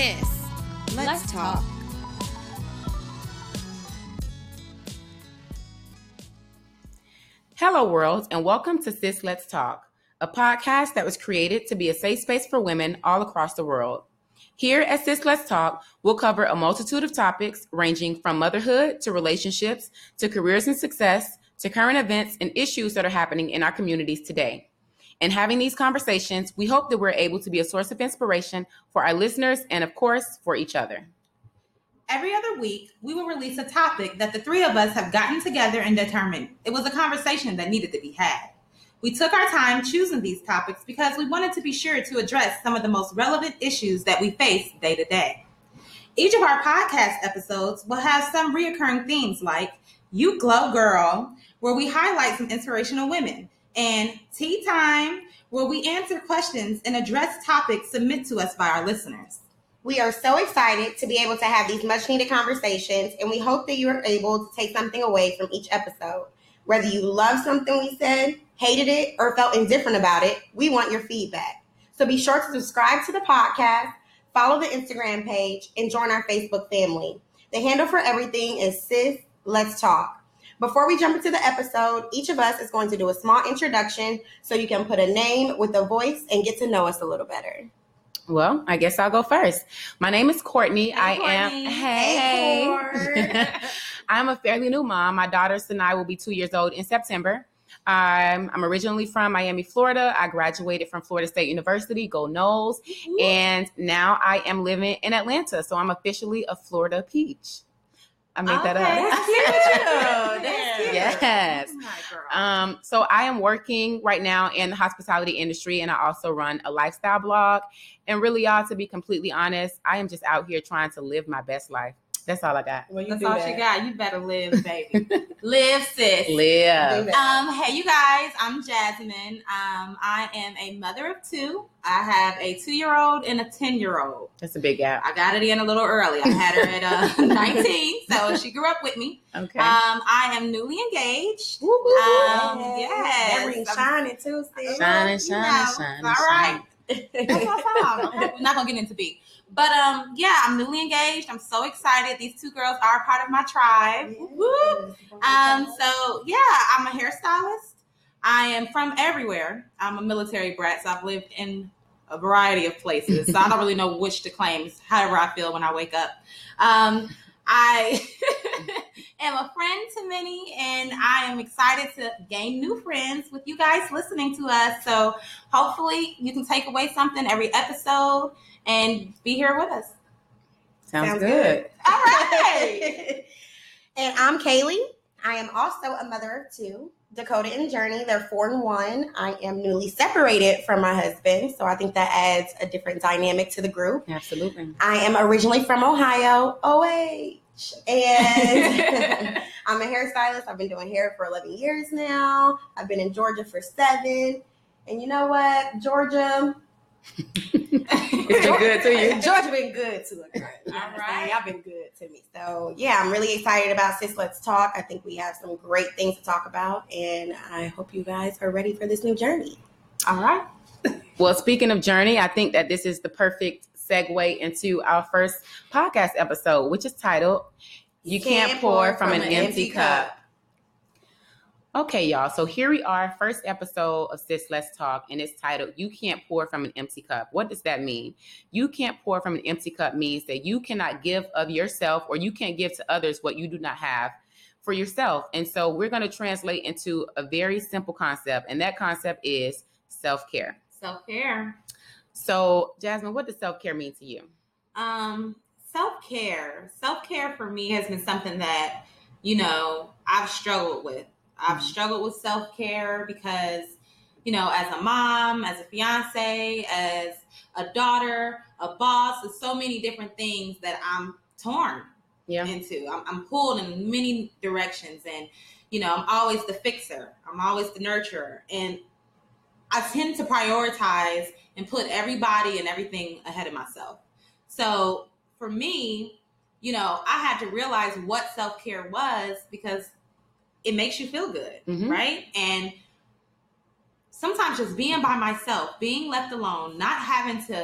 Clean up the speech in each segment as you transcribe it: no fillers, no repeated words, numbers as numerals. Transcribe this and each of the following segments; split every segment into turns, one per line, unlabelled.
Sis, let's talk.
Hello, world, and welcome to Sis, Let's Talk, a podcast that was created to be a safe space for women all across the world. Here at Sis, Let's Talk, we'll cover a multitude of topics ranging from motherhood to relationships to careers and success to current events and issues that are happening in our communities today. In having these conversations, we hope that we're able to be a source of inspiration for our listeners and, of course, for each other.
Every other week, we will release a topic that the three of us have gotten together and determined it was a conversation that needed to be had. We took our time choosing these topics because we wanted to be sure to address some of the most relevant issues that we face day to day. Each of our podcast episodes will have some reoccurring themes like You Glow Girl, where we highlight some inspirational women, and Tea Time, where we answer questions and address topics submitted to us by our listeners.
We are so excited to be able to have these much needed conversations, and we hope that you are able to take something away from each episode. Whether you loved something we said, hated it, or felt indifferent about it, we want your feedback. So be sure to subscribe to the podcast, follow the Instagram page, and join our Facebook family. The handle for everything is Sis Let's Talk. Before we jump into the episode, each of us is going to do a small introduction so you can put a name with a voice and get to know us a little better.
Well, I guess I'll go first. My name is Courtney.
Hey,
I'm a fairly new mom. My daughter Sinai will be 2 years old in September. I'm originally from Miami, Florida. I graduated from Florida State University, go Noles.
Ooh.
And now I am living in Atlanta. So I'm officially a Florida peach. I made that up.
That's cute. That's cute.
Yes.
Oh my girl.
So I am working right now in the hospitality industry, and I also run a lifestyle blog. And really, y'all, to be completely honest, I am just out here trying to live my best life. That's all I got.
Well,
That's all she got. You better live, baby. Live, sis.
Live.
Hey, you guys. I'm Jasmine. I am a mother of two. I have a 2-year-old and a 10-year-old.
That's a big gap.
I got it in a little early. I had her at 19, so she grew up with me.
Okay.
I am newly engaged.
That
Yes.
ring shining too, sis.
Shining,
You know,
shining.
all right. That's my song. Okay, we're not gonna get into beat. But I'm newly engaged. I'm so excited. These two girls are part of my tribe. Woo! I'm a hairstylist. I am from everywhere. I'm a military brat, so I've lived in a variety of places. So I don't really know which to claim. It's however I feel when I wake up. I am a friend to many, and I am excited to gain new friends with you guys listening to us. So hopefully you can take away something every episode and be here with us.
Sounds good.
All right.
And I'm Kaylee. I am also a mother of two, Dakota and Journey. They're 4 and 1. I am newly separated from my husband, so I think that adds a different dynamic to the group.
Absolutely.
I am originally from Ohio, OH, and I'm a hairstylist. I've been doing hair for 11 years now. I've been in Georgia for 7. And you know what? Georgia...
It's been good to you.
Georgia been good to us.
All right.
Y'all been good to me. So, yeah, I'm really excited about Sis Let's Talk. I think we have some great things to talk about, and I hope you guys are ready for this new journey.
All right.
Well, speaking of journey, I think that this is the perfect segue into our first podcast episode, which is titled You Can't Pour from an Empty Cup. Okay, y'all. So here we are, first episode of Sis Let's Talk, and it's titled You Can't Pour from an Empty Cup. What does that mean? You can't pour from an empty cup means that you cannot give of yourself, or you can't give to others what you do not have for yourself. And so we're going to translate into a very simple concept, and that concept is self-care.
Self-care.
So, Jasmine, what does self-care mean to you?
Self-care. Self-care for me has been something that, I've struggled with. I've struggled with self-care because, as a mom, as a fiance, as a daughter, a boss, there's so many different things that I'm torn into. I'm pulled in many directions, and, I'm always the fixer. I'm always the nurturer. And I tend to prioritize and put everybody and everything ahead of myself. So for me, I had to realize what self-care was because it makes you feel good, right? And sometimes just being by myself, being left alone, not having to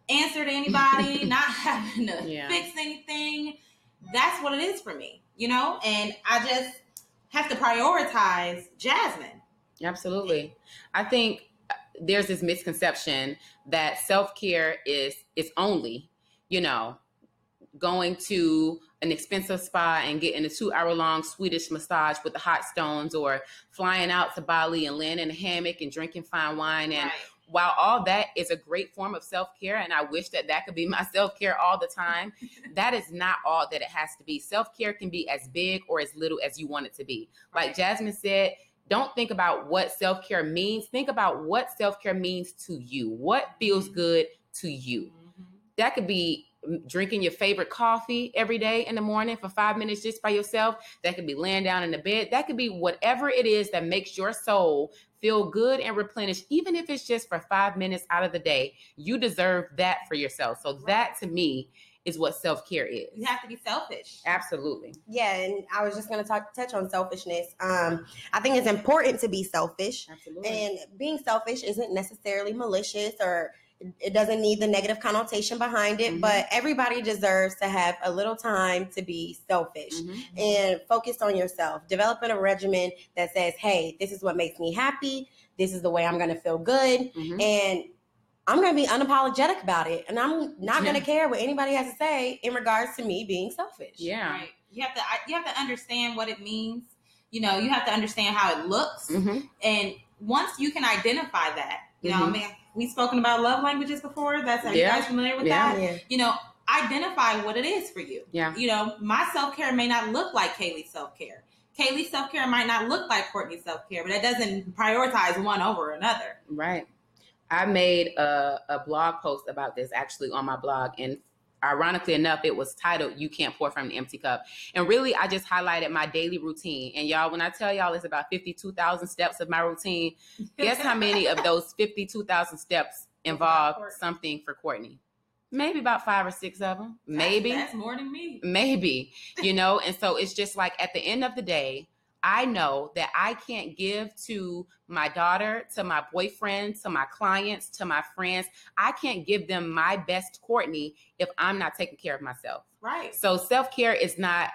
answer to anybody, not having to fix anything. That's what it is for me, you know? And I just have to prioritize Jasmine.
Absolutely. I think there's this misconception that self-care is only, you know, going to an expensive spa and getting a 2-hour-long Swedish massage with the hot stones, or flying out to Bali and laying in a hammock and drinking fine wine. And while all that is a great form of self-care, and I wish that could be my self-care all the time, that is not all that it has to be. Self-care can be as big or as little as you want it to be. Like Jasmine said, don't think about what self-care means. Think about what self-care means to you. What feels good to you? That could be drinking your favorite coffee every day in the morning for 5 minutes just by yourself. That could be laying down in the bed. That could be whatever it is that makes your soul feel good and replenished, even if it's just for 5 minutes out of the day. You deserve that for yourself. So that, to me, is what self-care is.
You have to be selfish.
Absolutely.
Yeah, and I was just going to touch on selfishness. I think it's important to be selfish.
Absolutely.
And being selfish isn't necessarily malicious, or it doesn't need the negative connotation behind it, but everybody deserves to have a little time to be selfish and focus on yourself. Developing a regimen that says, hey, this is what makes me happy. This is the way I'm going to feel good. And I'm going to be unapologetic about it. And I'm not going to care what anybody has to say in regards to me being selfish.
Yeah.
Right. You have to understand what it means. You know, you have to understand how it looks. And once you can identify that, you know, I mean, we've spoken about love languages before. Are you guys familiar with that?
Yeah.
You know, identify what it is for you.
Yeah.
You know, my self-care may not look like Kaylee's self-care. Kaylee's self-care might not look like Courtney's self-care, but it doesn't prioritize one over another.
Right. I made a blog post about this actually on my blog, and ironically enough, it was titled, You Can't Pour from an Empty Cup. And really, I just highlighted my daily routine. And y'all, when I tell y'all it's about 52,000 steps of my routine, guess how many of those 52,000 steps involve something for Courtney? Maybe about 5 or 6 of them. Maybe.
That's more than me.
Maybe, you know? And so it's just like, at the end of the day, I know that I can't give to my daughter, to my boyfriend, to my clients, to my friends. I can't give them my best Courtney if I'm not taking care of myself.
Right.
So self-care is not,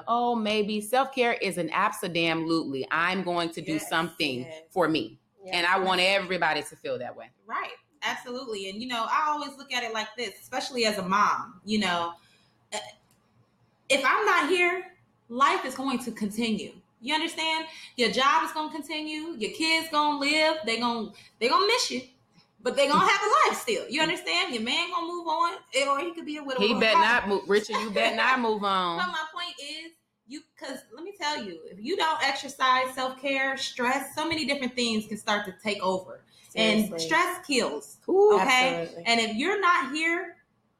maybe. Self-care is an absolutely. I'm going to do something for me. Yes. And I want everybody to feel that way.
Right. Absolutely. And, you know, I always look at it like this, especially as a mom. You know, if I'm not here, life is going to continue. You understand? Your job is going to continue. Your kids going to live. They're going to miss you, but they're going to have a life still. You understand? Your man going to move on, or he could be a widow.
He better not move. Richard, you better not move on.
So my point is, because let me tell you, if you don't exercise self-care, stress, so many different things can start to take over. Seriously. And stress kills.
Ooh,
okay?
Absolutely.
And if you're not here,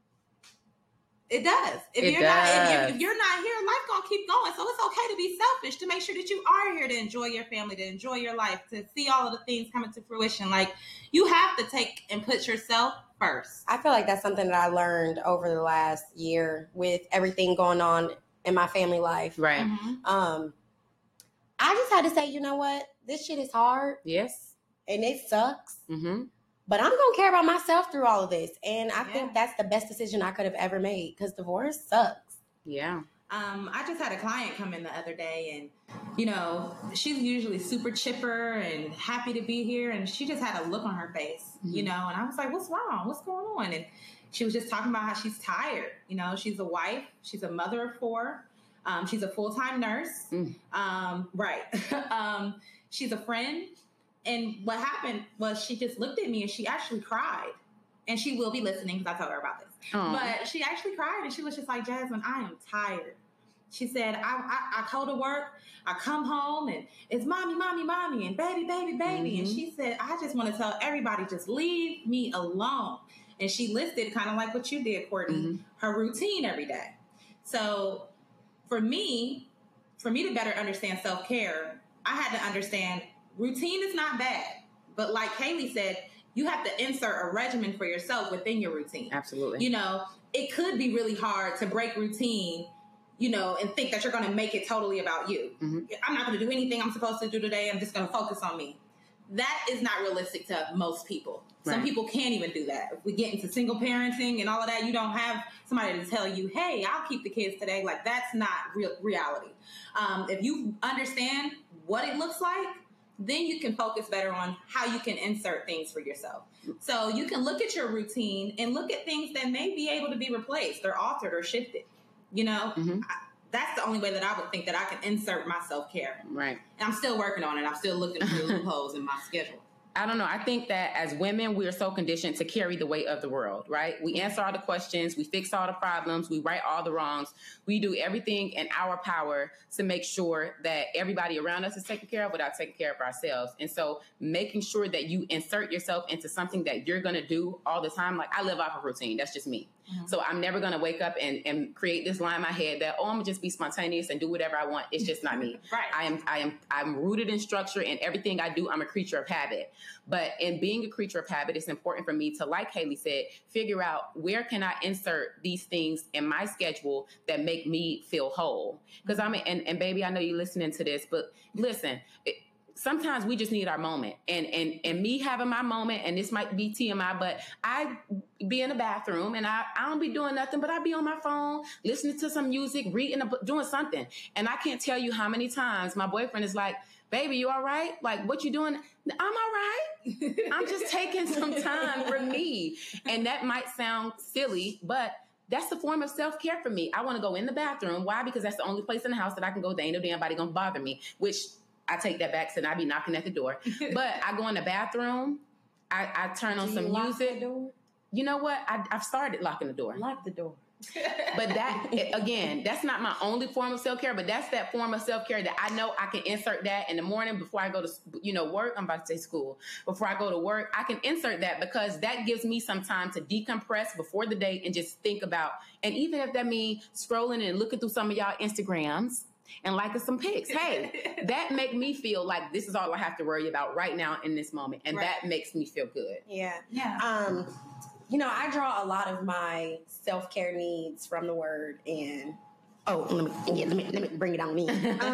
it does. If you're not here, life gonna keep going. So it's okay to be selfish, to make sure that you are here to enjoy your family, to enjoy your life, to see all of the things coming to fruition. Like, you have to take and put yourself first.
I feel like that's something that I learned over the last year with everything going on in my family life.
Right.
I just had to say, you know what? This shit is hard.
Yes.
And it sucks. But I'm going to care about myself through all of this. And I think that's the best decision I could have ever made, because divorce sucks.
Yeah.
I just had a client come in the other day, and, you know, she's usually super chipper and happy to be here. And she just had a look on her face, you know, and I was like, what's wrong? What's going on? And she was just talking about how she's tired. You know, she's a wife. She's a mother of 4. She's a full-time nurse. Right. She's a friend. And what happened was she just looked at me and she actually cried. And she will be listening because I told her about this. But she actually cried and she was just like, Jasmine, I am tired. She said, I go to work, I come home, and it's mommy, mommy, mommy, and baby, baby, baby. And she said, I just want to tell everybody, just leave me alone. And she listed, kind of like what you did, Courtney, her routine every day. So for me to better understand self-care, I had to understand routine is not bad. But like Kaylee said, you have to insert a regimen for yourself within your routine.
Absolutely.
You know, it could be really hard to break routine, you know, and think that you're going to make it totally about you. I'm not going to do anything I'm supposed to do today. I'm just going to focus on me. that is not realistic to most people. Some
Right.
people can't even do that. If we get into single parenting and all of that, you don't have somebody to tell you, hey, I'll keep the kids today. Like, that's not reality. If you understand what it looks like, then you can focus better on how you can insert things for yourself. So you can look at your routine and look at things that may be able to be replaced or altered or shifted. You know, that's the only way that I would think that I can insert my self-care.
Right.
And I'm still working on it. I'm still looking for loopholes in my schedule.
I don't know. I think that as women, we are so conditioned to carry the weight of the world, right? We answer all the questions. We fix all the problems. We right all the wrongs. We do everything in our power to make sure that everybody around us is taken care of without taking care of ourselves. And so making sure that you insert yourself into something that you're going to do all the time. Like, I live off of routine. That's just me. So I'm never going to wake up and create this line in my head that, I'm going to just be spontaneous and do whatever I want. It's just not me.
Right.
I'm rooted in structure, and everything I do, I'm a creature of habit. But in being a creature of habit, it's important for me to, like Haley said, figure out where can I insert these things in my schedule that make me feel whole. Because and baby, I know you're listening to this, but listen, sometimes we just need our moment, and me having my moment, and this might be TMI, but I be in the bathroom and I don't be doing nothing, but I be on my phone, listening to some music, reading a book, doing something. And I can't tell you how many times my boyfriend is like, baby, you all right? Like, what you doing? I'm all right. I'm just taking some time for me. And that might sound silly, but that's the form of self-care for me. I want to go in the bathroom. Why? Because that's the only place in the house that I can go. There ain't no damn body gonna bother me, which I take that back, so I be knocking at the door. But I go in the bathroom. I turn on some music. You know what? I've started locking the door.
Lock the door.
But that, again, that's not my only form of self-care, but that's that form of self-care that I know I can insert that in the morning before I go to, work. I'm about to say school. Before I go to work, I can insert that because that gives me some time to decompress before the day and just think about, and even if that means scrolling and looking through some of y'all Instagrams and liking some pics, hey, that make me feel like this is all I have to worry about right now in this moment. And that makes me feel good.
Yeah.
I draw a lot of my self-care needs from the word, and
let me bring it on me.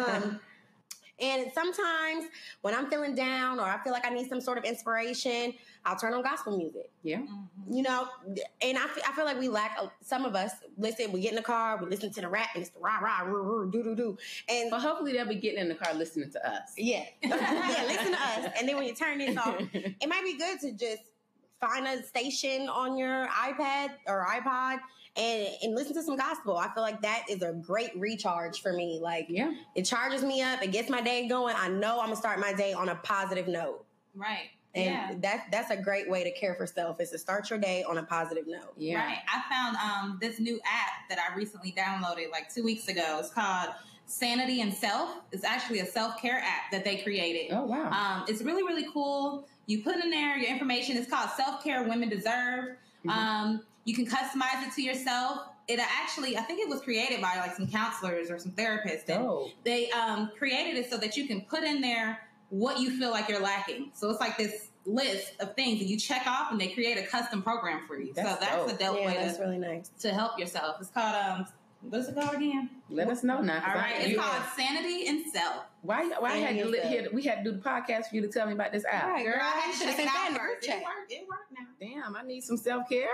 And sometimes when I'm feeling down or I feel like I need some sort of inspiration, I'll turn on gospel music.
Yeah.
And I feel like we lack, some of us, listen, we get in the car, we listen to the rap, and it's the rah, rah, roo, doo, doo, doo. And
But hopefully they'll be getting in the car listening to us.
yeah, listen to us. And then when you turn this off, it might be good to just find a station on your iPad or iPod and listen to some gospel. I feel like that is a great recharge for me. Like, it charges me up. It gets my day going. I know I'm going to start my day on a positive note.
Right.
And that's a great way to care for self, is to start your day on a positive note.
Yeah.
Right. I found this new app that I recently downloaded like 2 weeks ago. It's called Sanity and Self. It's actually a self-care app that they created.
Oh, wow.
It's really, really cool. You put in there your information. It's called Self-Care Women Deserve. You can customize it to yourself. It actually, I think it was created by like some counselors or some therapists. And they created it so that you can put in there what you feel like you're lacking. So it's like this list of things that you check off, and they create a custom program for you. That's a dope way
that's really nice
to help yourself. It's called what is it called again?
Let us know now.
All right, it's called Sanity and Self.
Why had you here? We had to do the podcast for you to tell me about this app.
Right, girl, I should have sent that in the group chat.
It worked now.
Damn, I need some self-care.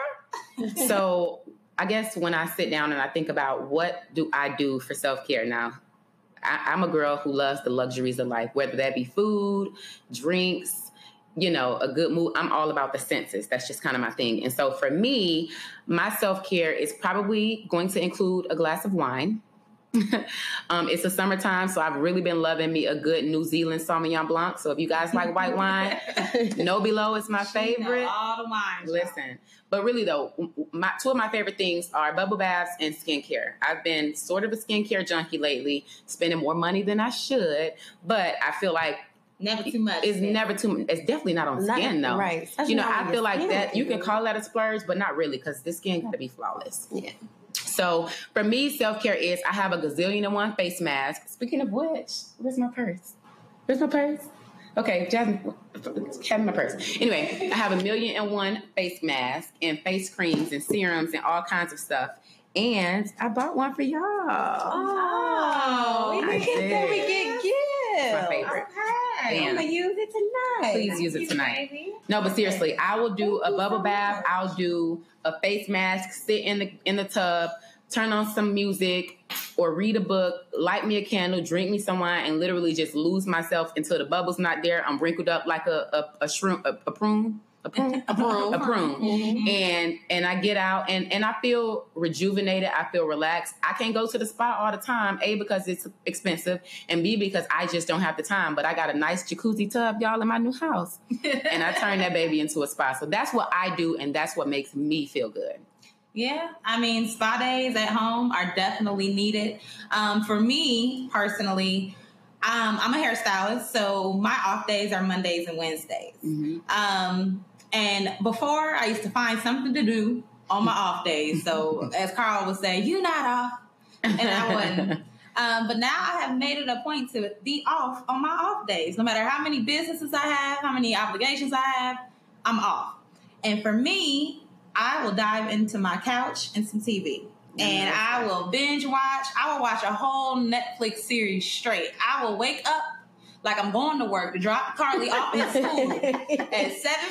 So I guess when I sit down and I think about what do I do for self-care now, I'm a girl who loves the luxuries of life, whether that be food, drinks, a good mood. I'm all about the senses. That's just kind of my thing. And so for me, my self-care is probably going to include a glass of wine. It's the summertime, so I've really been loving me a good New Zealand Sauvignon Blanc. So if you guys like white wine, No Below is my favorite.
All the wines.
Listen, but really though, two of my favorite things are bubble baths and skincare. I've been sort of a skincare junkie lately, spending more money than I should, but I feel like
never too much.
It's never too much. It's definitely not on skin though.
Right.
I feel like that you can call that a splurge, but not really, because the skin got to be flawless.
Yeah.
So for me, self-care is I have a gazillion and one face mask. Speaking of which, where's my purse? Okay, Jasmine, have my purse. Anyway, I have 1,000,001 face masks and face creams and serums and all kinds of stuff. And I bought one for y'all.
Oh, we get gifts.
It's my favorite.
Okay.
I'm gonna use it tonight.
Please use it tonight. No, but seriously, I will do a bubble bath. I'll do a face mask, sit in the tub, turn on some music or read a book, light me a candle, drink me some wine, and literally just lose myself until the bubble's not there. I'm wrinkled up like a prune. Mm-hmm. And I get out and I feel rejuvenated. I feel relaxed. I can't go to the spa all the time, A, because it's expensive, and B, because I just don't have the time. But I got a nice jacuzzi tub, y'all, in my new house. And I turn that baby into a spa. So that's what I do, and that's what makes me feel good.
Yeah, I mean, spa days at home are definitely needed. For me, personally, I'm a hairstylist, so my off days are Mondays and Wednesdays. Mm-hmm. And before, I used to find something to do on my off days. So as Carl would say, "You not off," and I wouldn't. But now I have made it a point to be off on my off days. No matter how many businesses I have, how many obligations I have, I'm off. And for me, I will dive into my couch and some TV. And I will binge watch. I will watch a whole Netflix series straight. I will wake up like I'm going to work to drop Carly off at school at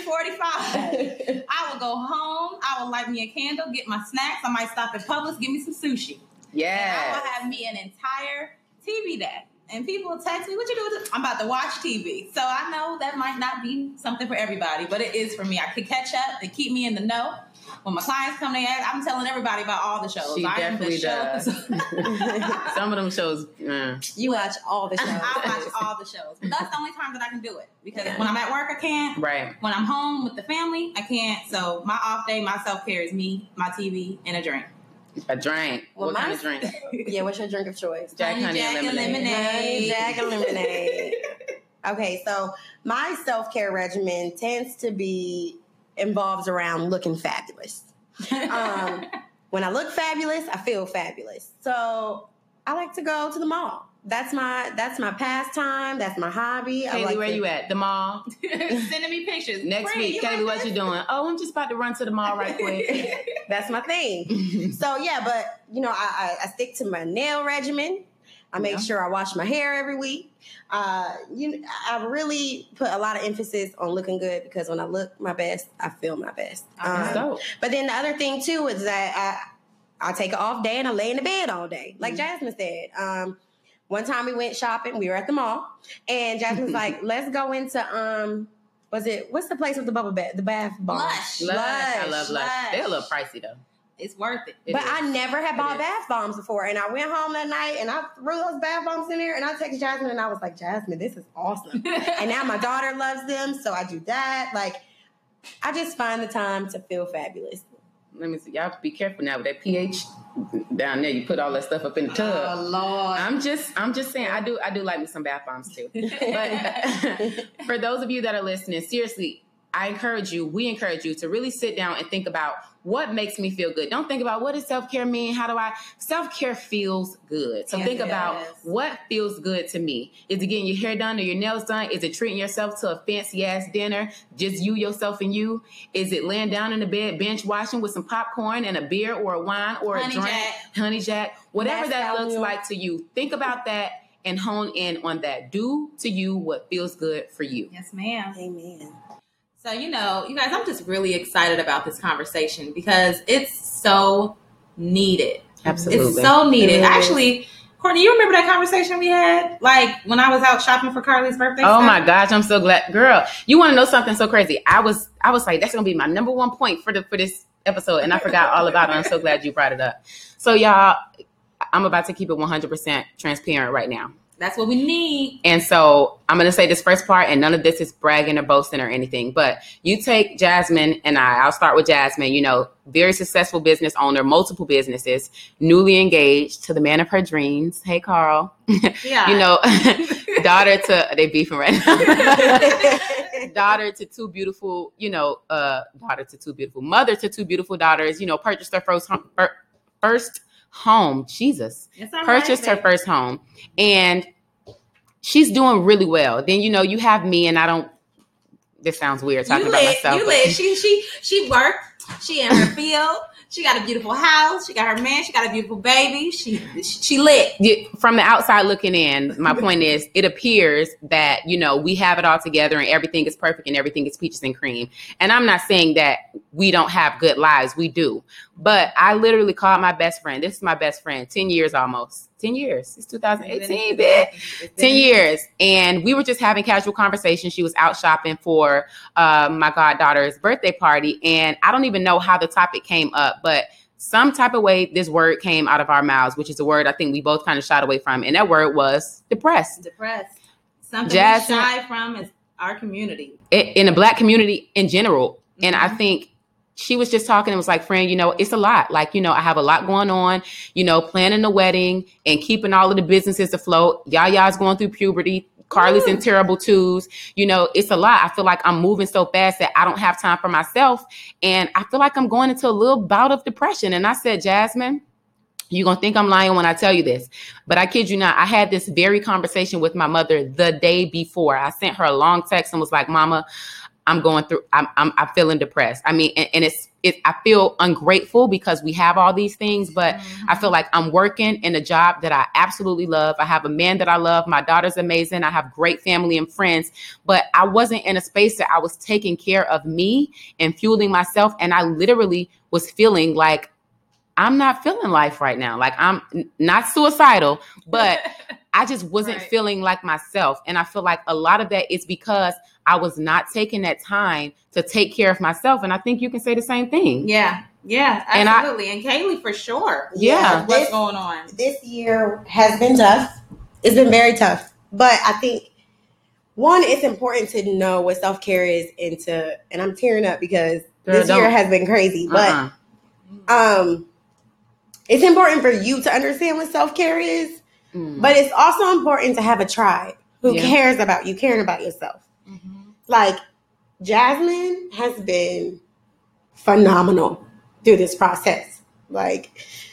7:45. I will go home. I will light me a candle, get my snacks. I might stop at Publix, give me some sushi.
Yeah.
And I will have me an entire TV day. And people will text me, "What you do?" I'm about to watch TV. So I know that might not be something for everybody, but it is for me. I could catch up and keep me in the know. When my clients come, I'm telling everybody about all the shows.
She definitely does. Some of them shows.
You watch all the shows.
I watch all the shows. But that's the only time that I can do it. Because when I'm at work, I can't.
Right.
When I'm home with the family, I can't. So my off day, my self-care is me, my TV, and a drink.
A drink.
Well,
what kind of drink?
Yeah, what's your drink of choice?
Jack, honey, and lemonade.
Jack and lemonade. Okay, so my self-care regimen tends to be involves around looking fabulous. When I look fabulous, I feel fabulous. So I like to go to the mall. That's my pastime. That's my hobby.
Kaylee, where you at? The mall?
Sending me pictures.
Next week, Kaylee, what you doing? Oh, I'm just about to run to the mall right quick.
That's my thing. So yeah, but I stick to my nail regimen. I make sure I wash my hair every week. I really put a lot of emphasis on looking good because when I look my best, I feel my best. But then the other thing too is that I take an off day and I lay in the bed all day, like Jasmine said. One time we went shopping. We were at the mall, and Jasmine's like, "Let's go into what's the place with the bubble bath, the bath bomb?
Lush.
I love Lush. They're a little pricey though.
It's worth it.
But I never had bought bath bombs before. And I went home that night and I threw those bath bombs in there and I texted Jasmine and I was like, "Jasmine, this is awesome." And now my daughter loves them. So I do that. Like, I just find the time to feel fabulous.
Let me see. Y'all have to be careful now with that pH down there. You put all that stuff up in the tub.
Oh Lord.
I'm just saying I do like me some bath bombs too. But for those of you that are listening, seriously, we encourage you to really sit down and think about what makes me feel good. Don't think about what does self-care mean? Self-care feels good. So think about what feels good to me. Is it getting your hair done or your nails done? Is it treating yourself to a fancy ass dinner? Just you, yourself, and you? Is it laying down in the bed, binge watching with some popcorn and a beer or a wine or a drink? Honey Jack. Whatever that looks like to you. Think about that and hone in on that. Do to you what feels good for you.
Yes, ma'am.
Amen.
So, you guys, I'm just really excited about this conversation because it's so needed.
Absolutely.
It's so needed. Actually, Courtney, you remember that conversation we had? Like when I was out shopping for Carly's birthday?
Oh my gosh, I'm so glad. Girl, you want to know something so crazy? I was like, that's going to be my number one point for this episode. And I forgot all about it. I'm so glad you brought it up. So y'all, I'm about to keep it 100% transparent right now.
That's what we need.
And so I'm going to say this first part, and none of this is bragging or boasting or anything, but you take Jasmine and I'll start with Jasmine, very successful business owner, multiple businesses, newly engaged to the man of her dreams. Hey, Carl.
Yeah.
Daughter to, they beefing right now. Daughter to two beautiful, mother to two beautiful daughters, purchased her first home. Jesus. Purchased her first home. And she's doing really well. Then, you have me, and I don't This sounds weird talking about myself.
You lit. She worked. She in her field. She got a beautiful house. She got her man. She got a beautiful baby. She lit.
From the outside looking in, my point is, it appears that, we have it all together and everything is perfect and everything is peaches and cream. And I'm not saying that we don't have good lives. We do. But I literally called my best friend. This is my best friend. 10 years almost. 10 years. It's 2018, bitch. 10 years. And we were just having casual conversation. She was out shopping for my goddaughter's birthday party. And I don't even know how the topic came up, but some type of way this word came out of our mouths, which is a word I think we both kind of shied away from. And that word was depressed.
Something we shy from is our community.
In the Black community in general. Mm-hmm. And I think she was just talking and was like, friend, it's a lot. Like, I have a lot going on, planning the wedding and keeping all of the businesses afloat. Yaya's going through puberty. Carly's in terrible twos. It's a lot. I feel like I'm moving so fast that I don't have time for myself. And I feel like I'm going into a little bout of depression. And I said, Jasmine, you're going to think I'm lying when I tell you this, but I kid you not. I had this very conversation with my mother the day before. I sent her a long text and was like, Mama, I'm going through, I'm feeling depressed. I mean, and I feel ungrateful because we have all these things, but I feel like I'm working in a job that I absolutely love. I have a man that I love. My daughter's amazing. I have great family and friends, but I wasn't in a space that I was taking care of me and fueling myself. And I literally was feeling like I'm not feeling life right now. Like, I'm not suicidal, but I just wasn't feeling like myself. And I feel like a lot of that is because I was not taking that time to take care of myself. And I think you can say the same thing.
Yeah, absolutely. And Kaylee, for sure.
Yeah.
What's going on?
This year has been tough. It's been very tough. But I think, one, it's important to know what self-care is and I'm tearing up because this year has been crazy. But it's important for you to understand what self-care is. But it's also important to have a tribe who cares about you, caring about yourself. Like, Jasmine has been phenomenal through this process. Like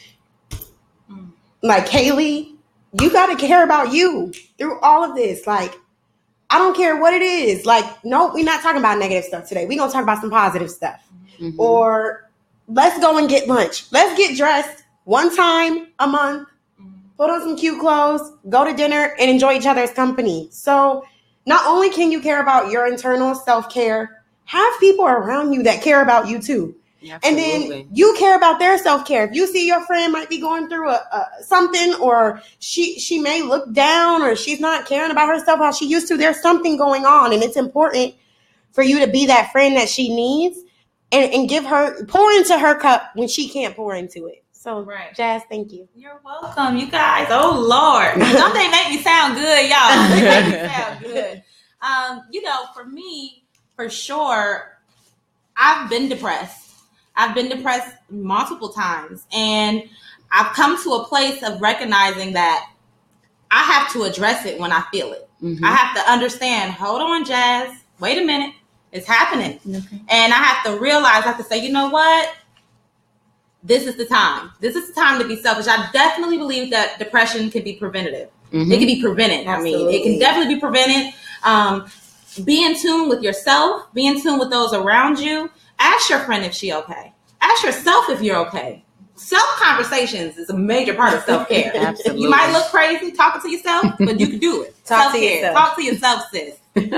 Kaylee, you got to care about you through all of this. Like, I don't care what it is. Like, no, we're not talking about negative stuff today. We're going to talk about some positive stuff. Or let's go and get lunch. Let's get dressed one time a month, put on some cute clothes, go to dinner, and enjoy each other's company. So not only can you care about your internal self-care, have people around you that care about you too. Absolutely. And then you care about their self-care. If you see your friend might be going through something, or she may look down, or she's not caring about herself how she used to, there's something going on. And it's important for you to be that friend that she needs and pour into her cup when she can't pour into it. So, Jazz, thank you.
You're welcome, you guys. Oh, Lord. Don't they make me sound good, y'all? They make me sound good. For me, for sure, I've been depressed. I've been depressed multiple times. And I've come to a place of recognizing that I have to address it when I feel it. I have to understand, hold on, Jazz. Wait a minute. It's happening. And I have to realize, I have to say, you know what? This is the time. This is the time to be selfish. I definitely believe that depression can be preventative. It can be prevented. Absolutely. I mean, it can definitely be prevented. Be in tune with yourself. Be in tune with those around you. Ask your friend if she's okay. Ask yourself if you're okay. Self-conversations is a major part of self-care. Absolutely. You might look crazy talking to yourself, but you can do it.
Talk to yourself.
Talk to yourself, sis.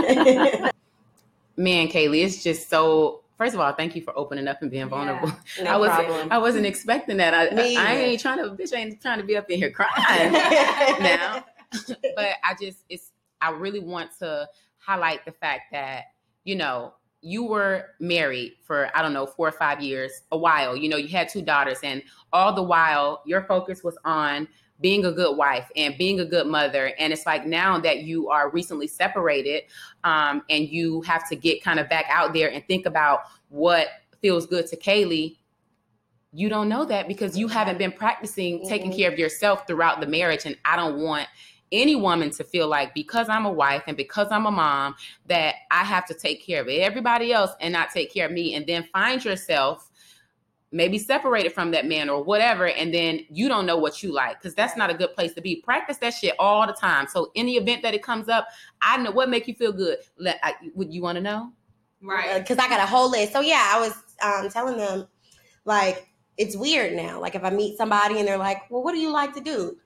Man, Kaylee, it's just so... First of all, thank you for opening up and being vulnerable. I wasn't expecting that. I ain't trying to be up in here crying now. But I really want to highlight the fact that, you were married for, 4 or 5 years, a while. You had 2 daughters, and all the while your focus was on being a good wife and being a good mother. And it's like, now that you are recently separated, and you have to get kind of back out there and think about what feels good to Kaylee, you don't know that because you haven't been practicing taking care of yourself throughout the marriage. And I don't want any woman to feel like, because I'm a wife and because I'm a mom, that I have to take care of everybody else and not take care of me, and then find yourself maybe separated from that man or whatever, and then you don't know what you like, because that's not a good place to be. Practice that shit all the time. So in the event that it comes up, I know what make you feel good. Would you want to know?
Right.
Because I got a whole list. So yeah, I was telling them, like, it's weird now. Like, if I meet somebody and they're like, well, what do you like to do?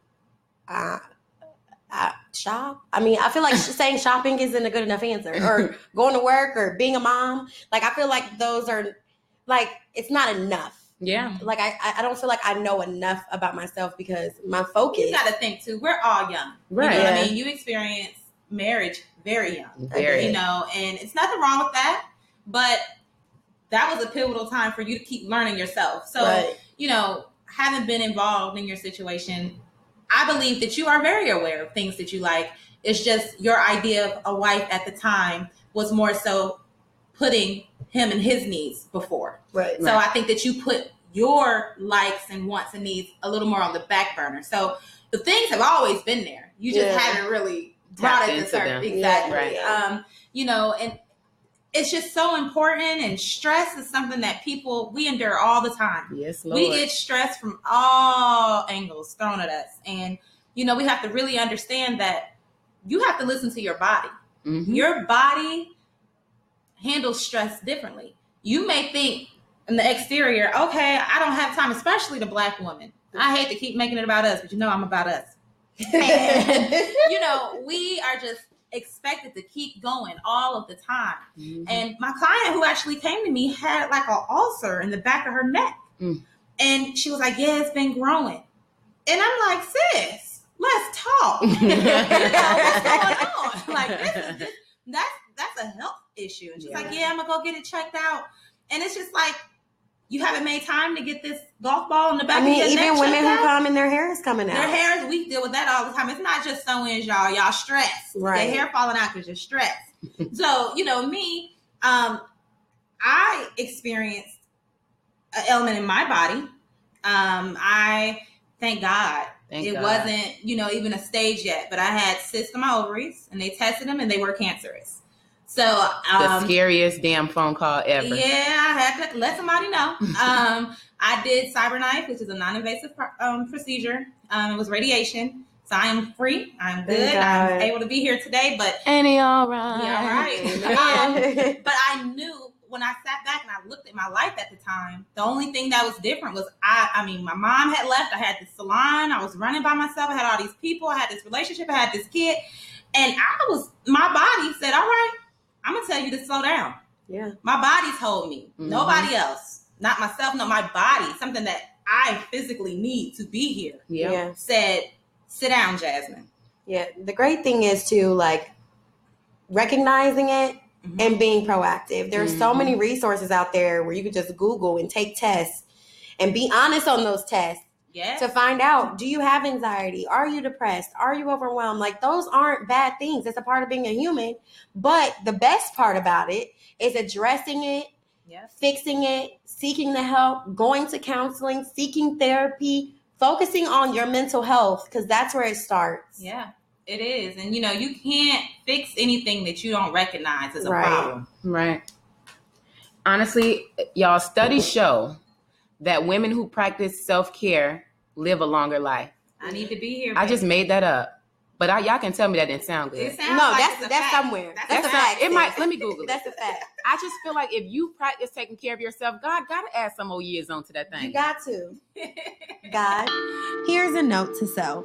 Shop. I mean, I feel like saying shopping isn't a good enough answer. Or going to work or being a mom. Like, I feel like those are, like, it's not enough.
Yeah.
Like, I don't feel like I know enough about myself because my focus.
You got to think, too, we're all young.
Right.
You know what I mean? You experience marriage very young.
Very.
You know, and it's nothing wrong with that. But that was a pivotal time for you to keep learning yourself. So, you know, having been involved in your situation, I believe that you are very aware of things that you like. It's just your idea of a wife at the time was more so putting him and his needs before.
Right.
So I think that you put your likes and wants and needs a little more on the back burner. So the things have always been there. You just haven't really brought it to surface. Exactly.
Right.
You know, and it's just so important, and stress is something that we endure all the time.
Yes, Lord.
We get stress from all angles thrown at us. And, you know, we have to really understand that you have to listen to your body.
Mm-hmm.
Your body handles stress differently. You may think in the exterior, okay, I don't have time, especially the Black woman. I hate to keep making it about us, but you know I'm about us. And, you know, we are just expected to keep going all of the time. Mm-hmm. And my client who actually came to me had like an ulcer in the back of her neck. And she was like, yeah, it's been growing. And I'm like, sis, let's talk. What's going on? Like, that's a health issue. And she's like, yeah, I'm gonna go get it checked out. And it's just like, you haven't made time to get this golf ball in the back of your neck.
Even women who come and their hair is coming out.
Their hair, we deal with that all the time. It's not just sew-ins, y'all. Y'all stressed.
Right.
Their hair falling out because you're stressed. So, you know, me, I experienced an ailment in my body. I thank God. It wasn't, you know, even a stage yet, but I had cysts in my ovaries, and they tested them, and they were cancerous. So
the scariest damn phone call ever.
Yeah, I had to let somebody know. I did CyberKnife, which is a non-invasive procedure. It was radiation. So I am free. I'm good. I'm able to be here today, but
ain't he all right?
Yeah, all right. But I knew when I sat back and I looked at my life at the time, the only thing that was different was I mean, my mom had left. I had this salon. I was running by myself. I had all these people. I had this relationship. I had this kid. And my body said, all right, I'm going to tell you to slow down.
Yeah.
My body told me. Mm-hmm. Nobody else. Not myself. No, my body. Something that I physically need to be here.
Yeah.
Said, sit down, Jasmine.
Yeah. The great thing is to, like, recognizing it and being proactive. There's so many resources out there where you can just Google and take tests and be honest on those tests.
Yes.
To find out, do you have anxiety? Are you depressed? Are you overwhelmed? Like, those aren't bad things. It's a part of being a human. But the best part about it is addressing it, fixing it, seeking the help, going to counseling, seeking therapy, focusing on your mental health, because that's where it starts.
Yeah, it is. And, you know, you can't fix anything that you don't recognize as a problem.
Right. Honestly, y'all, studies show that women who practice self-care live a longer life.
I need to be here.
I just made that up, but y'all can tell me that didn't sound good.
It sounds like
that's somewhere.
That's
a fact.
It might. Let me Google it.
That's a fact.
I just feel like if you practice taking care of yourself, God gotta add some more years onto that thing.
You got to. God, here's a note to self.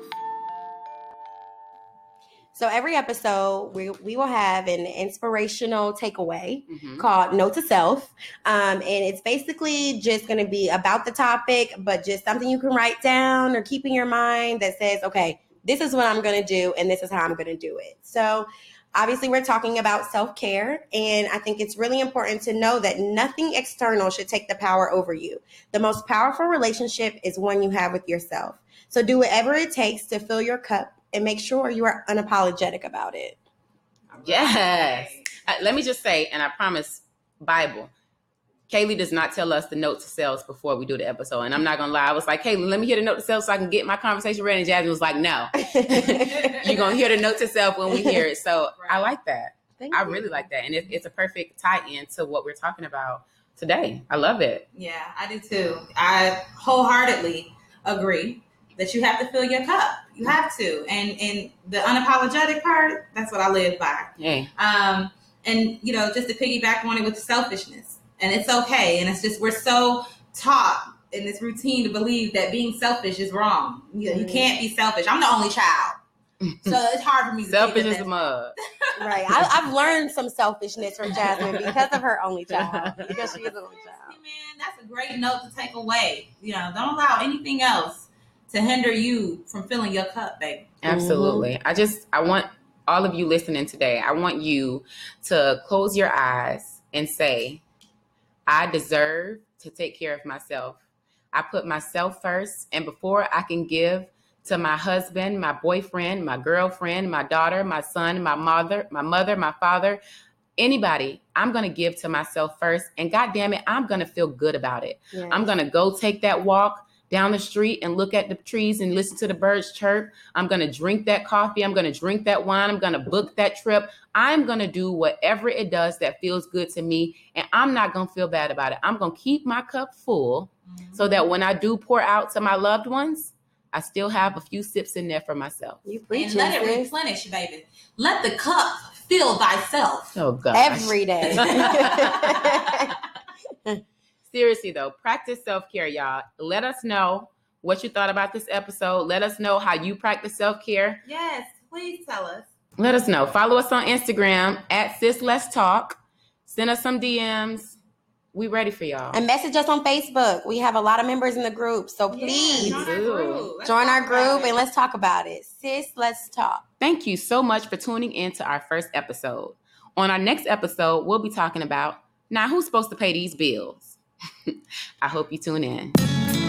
So every episode, we will have an inspirational takeaway called Note to Self. And it's basically just going to be about the topic, but just something you can write down or keep in your mind that says, okay, this is what I'm going to do, and this is how I'm going to do it. So obviously, we're talking about self-care, and I think it's really important to know that nothing external should take the power over you. The most powerful relationship is one you have with yourself. So do whatever it takes to fill your cup and make sure you are unapologetic about it.
Yes. Let me just say, and I promise, Bible, Kaylee does not tell us the note to self before we do the episode. And I'm not going to lie. I was like, Kaylee, let me hear the note to self so I can get my conversation ready. And Jasmine was like, no. You're going to hear the note to self when we hear it. So I like that. I really like that. And it's a perfect tie-in to what we're talking about today. I love it.
Yeah, I do too. I wholeheartedly agree that you have to fill your cup. You have to. And the unapologetic part, that's what I live by.
Hey.
And, you know, just to piggyback on it with selfishness. And it's okay. And it's just, we're so taught in this routine to believe that being selfish is wrong. You can't be selfish. I'm the only child. So it's hard for me to
selfish as a mug.
Right. I've learned some selfishness from Jasmine because of her only child. Because she is an only child.
Man, that's a great note to take away. You know, don't allow anything else to hinder you from filling your cup, baby.
Absolutely. I want all of you listening today, I want you to close your eyes and say, I deserve to take care of myself. I put myself first, and before I can give to my husband, my boyfriend, my girlfriend, my daughter, my son, my mother, my father, anybody, I'm going to give to myself first. And God damn it, I'm going to feel good about it. Yes. I'm going to go take that walk down the street and look at the trees and listen to the birds chirp. I'm going to drink that coffee. I'm going to drink that wine. I'm going to book that trip. I'm going to do whatever it does that feels good to me. And I'm not going to feel bad about it. I'm going to keep my cup full so that when I do pour out to my loved ones, I still have a few sips in there for myself.
You preach, and let it replenish, baby. Let the cup fill thyself.
Oh, God.
Every day.
Seriously, though, practice self-care, y'all. Let us know what you thought about this episode. Let us know how you practice self-care.
Yes, please tell us.
Let us know. Follow us on Instagram at Sis Let's Talk. Send us some DMs. We ready for y'all.
And message us on Facebook. We have a lot of members in the group. So please join our group and let's talk about it. Sis, let's talk.
Thank you so much for tuning in to our first episode. On our next episode, we'll be talking about, now who's supposed to pay these bills? I hope you tune in.